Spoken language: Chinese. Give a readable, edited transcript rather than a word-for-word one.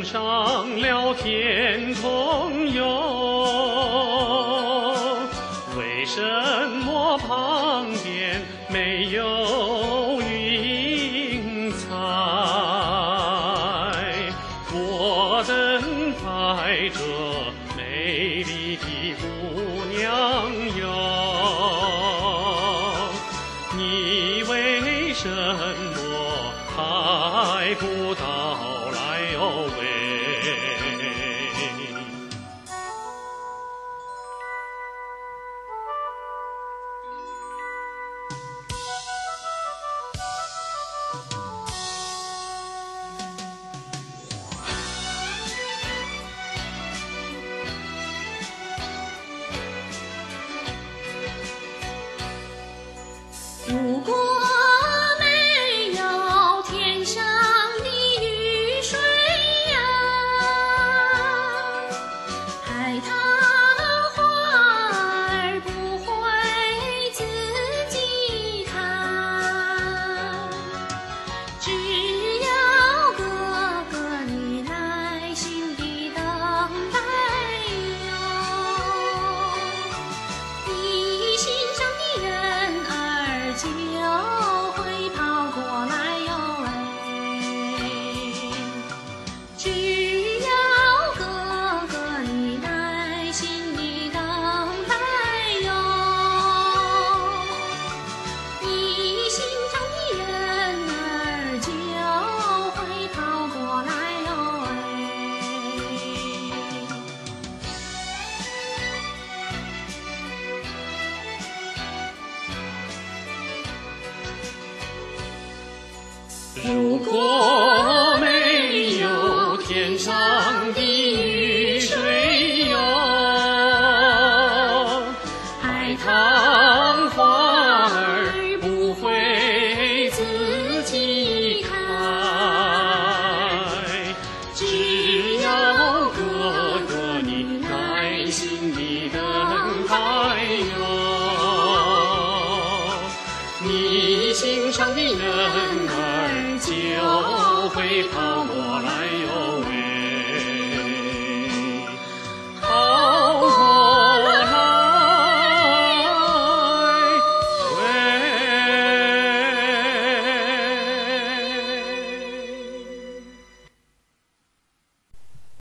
上了天空游，为什么旁边没有云彩？我等待着美丽的姑娘哟，你为什么还不到来哟喂？ 如果没有天上的雨水呀，海棠花儿不会自己开。只要哥哥你耐心地等待哟，你心上的人儿就会跑过来哟喂，只要哥哥你耐心地等待哟，你心上的人儿就会跑过来哟喂。 如果没有天上的雨水哟，海棠花儿不会自己开。只要哥哥你耐心地等待哟，你心上的人儿就会跑